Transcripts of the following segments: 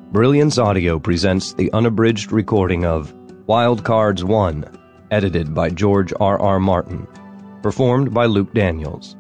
Brilliance Audio presents the unabridged recording of Wild Cards 1, edited by George R.R. Martin, performed by Luke Daniels.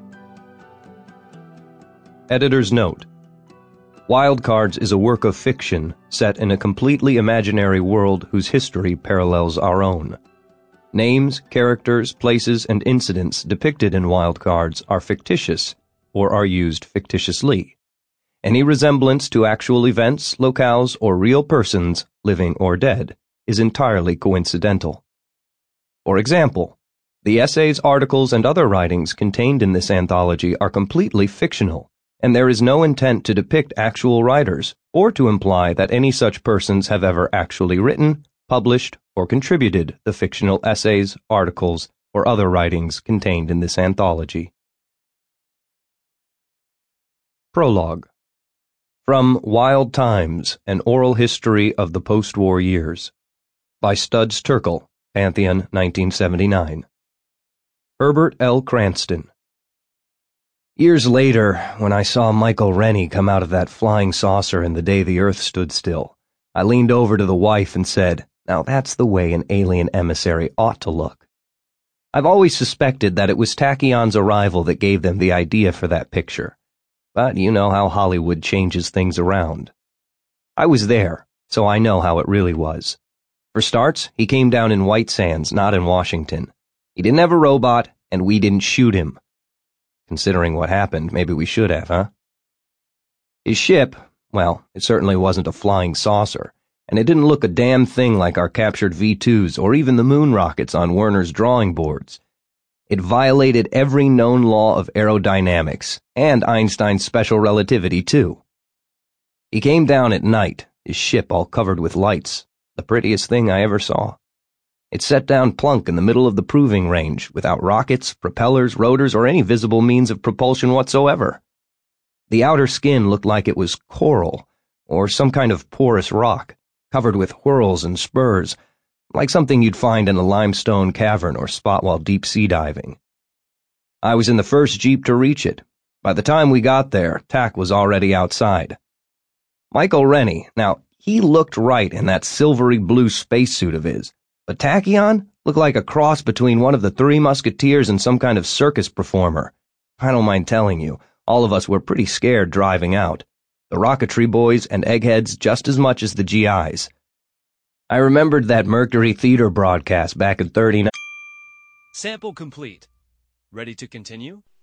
Editor's note: Wild Cards is a work of fiction set in a completely imaginary world whose history parallels our own. Names, characters, places, and incidents depicted in Wild Cards are fictitious or are used fictitiously. Any resemblance to actual events, locales, or real persons, living or dead, is entirely coincidental. For example, the essays, articles, and other writings contained in this anthology are completely fictional, and there is no intent to depict actual writers or to imply that any such persons have ever actually written, published, or contributed the fictional essays, articles, or other writings contained in this anthology. Prologue. From Wild Times, An Oral History of the Post-War Years, by Studs Terkel, Pantheon, 1979. Herbert L. Cranston. Years later, when I saw Michael Rennie come out of that flying saucer in The Day the Earth Stood Still, I leaned over to the wife and said, "Now that's the way an alien emissary ought to look." I've always suspected that it was Tachyon's arrival that gave them the idea for that picture. But you know how Hollywood changes things around. I was there, so I know how it really was. For starts, he came down in White Sands, not in Washington. He didn't have a robot, and we didn't shoot him. Considering what happened, maybe we should have, huh? His ship, well, it certainly wasn't a flying saucer, and it didn't look a damn thing like our captured V-2s or even the moon rockets on Werner's drawing boards. It violated every known law of aerodynamics, and Einstein's special relativity, too. He came down at night, his ship all covered with lights, the prettiest thing I ever saw. It set down plunk in the middle of the proving range, without rockets, propellers, rotors, or any visible means of propulsion whatsoever. The outer skin looked like it was coral, or some kind of porous rock, covered with whorls and spurs, like something you'd find in a limestone cavern or spot while deep-sea diving. I was in the first jeep to reach it. By the time we got there, Tack was already outside. Michael Rennie, now, he looked right in that silvery blue spacesuit of his, but Tachyon looked like a cross between one of the Three Musketeers and some kind of circus performer. I don't mind telling you, all of us were pretty scared driving out. The rocketry boys and eggheads just as much as the GIs. I remembered that Mercury Theater broadcast back in '39. Sample complete. Ready to continue?